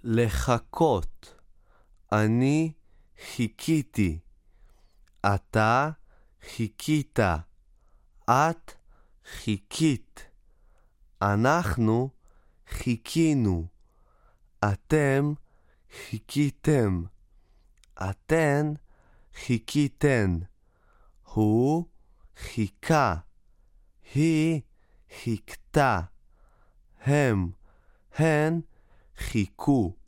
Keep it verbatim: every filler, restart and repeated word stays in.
לחכות. אני חיכיתי. אתה חיכית. את חיכית. אנחנו חיכינו. אתם חיכיתם. אתן חיכיתן. הוא חיכה. היא חיכתה. הם, הן חיכו.